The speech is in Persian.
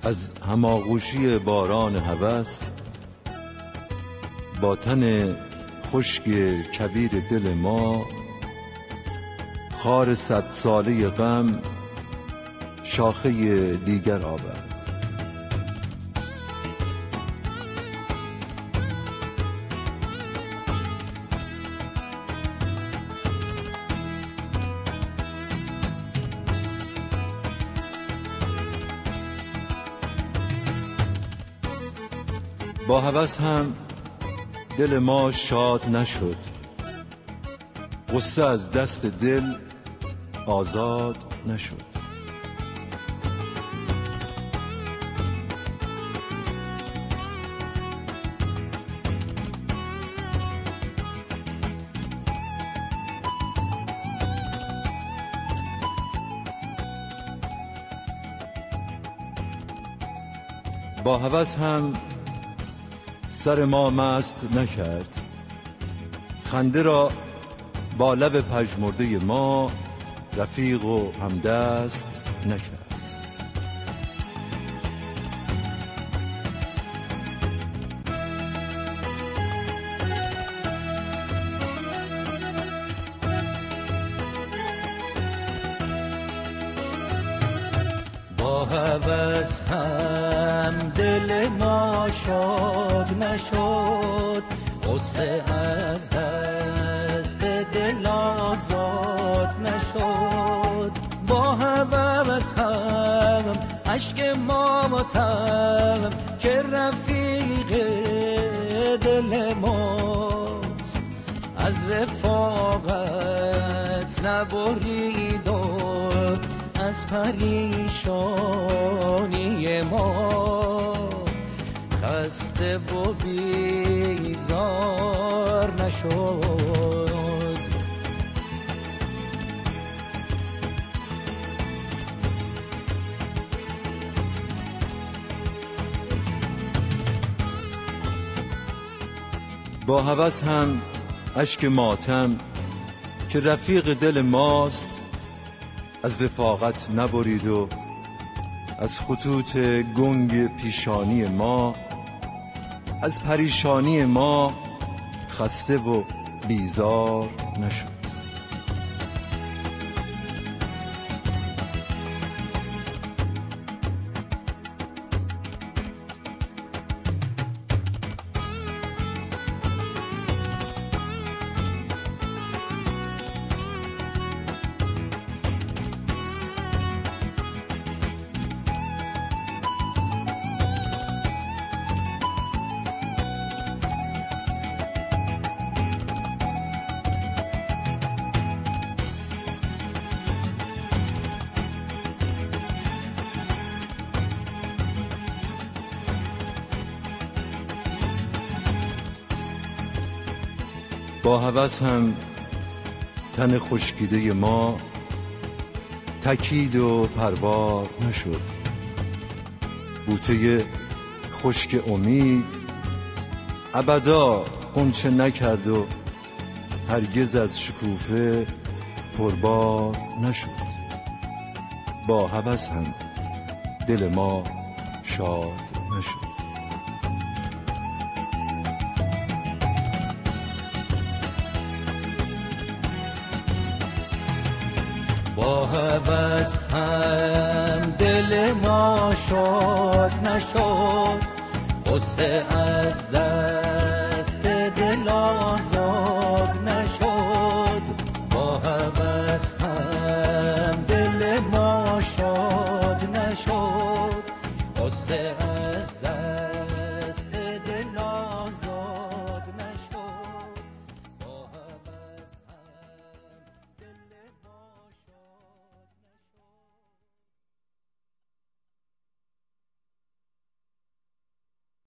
از هماغوشی باران هوس با تن خشک کبیر دل ما، خار 100 ساله غم شاخه دیگر آورد. با هوس هم دل ما شاد نشد، غصه از دست دل آزاد نشد. با هوس هم سر ما مست نکرد، خنده را با لب پژمرده ما رفیق و همدست نکرد. با هوس هم دل ما شاد نشد، غصه از دست دل آزاد نشد. با هوس هم اشک ما ماتم که رفیق دل ماست، از رفاقت نبرید و از پریشانی ما خسته و بیزار نشد. با هوس هم اشک ماتم که رفیق دل ماست، از رفاقت نبرید و از خطوط گنگ پیشانی ما، از پریشانی ما خسته و بیزار نشد. با هوس هم تن خشکیده ما تکید و پربار نشد. بوته خشک امید ابدا غنچه نکرد و هرگز از شکوفه پربار نشد. با هوس هم دل ما شاد نشد. با هوس هم دل ما شاد نشد، غصه از دست دل آزاد